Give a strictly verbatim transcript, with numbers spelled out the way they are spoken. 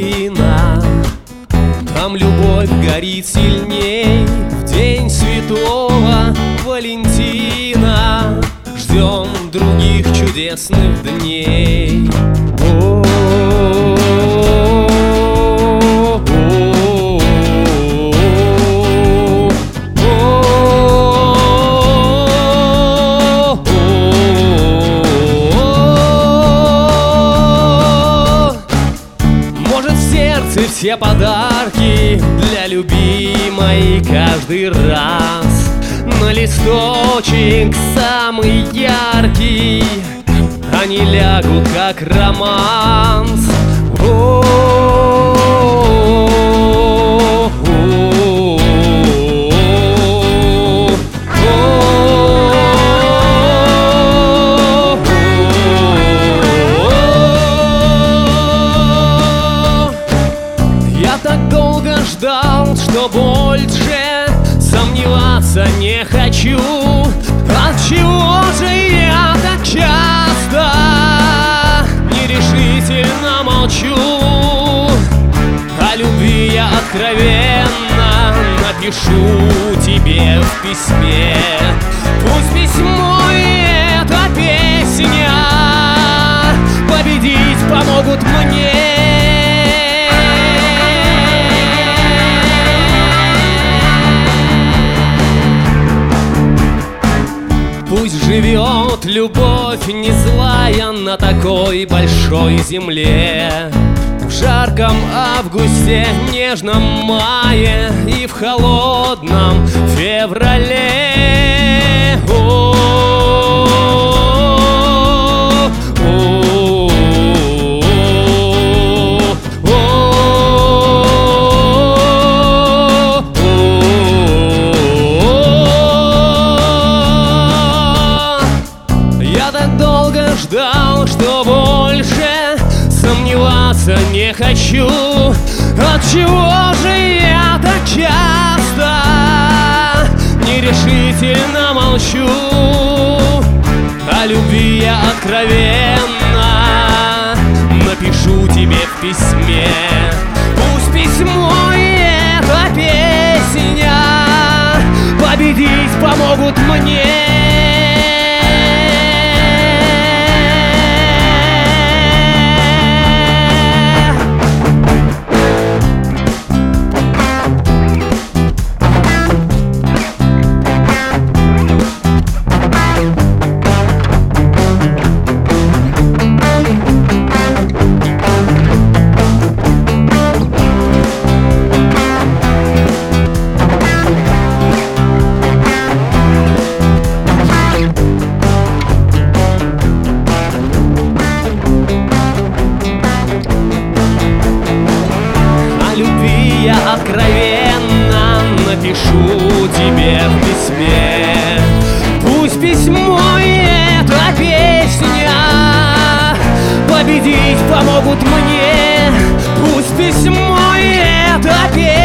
Валентина. Там любовь горит сильней в день святого Валентина. Ждем других чудесных дней. Все подарки для любимой каждый раз. На листочек самый яркий они лягут как романс. Ждал, что больше сомневаться не хочу. Отчего же я так часто нерешительно молчу? О любви я откровенно напишу тебе в письме. Пусть письмо и эта песня победить помогут мне. Пусть живет любовь не злая на такой большой земле. В жарком августе, нежном мае и в холодном феврале. Ждал, что больше сомневаться не хочу. Отчего же я так часто нерешительно молчу? О любви я откровенно напишу тебе в письме. Пусть письмо и эта песня победить помогут мне. Я откровенно напишу тебе в письме. Пусть письмо и эта песня победить помогут мне. Пусть письмо и эта песня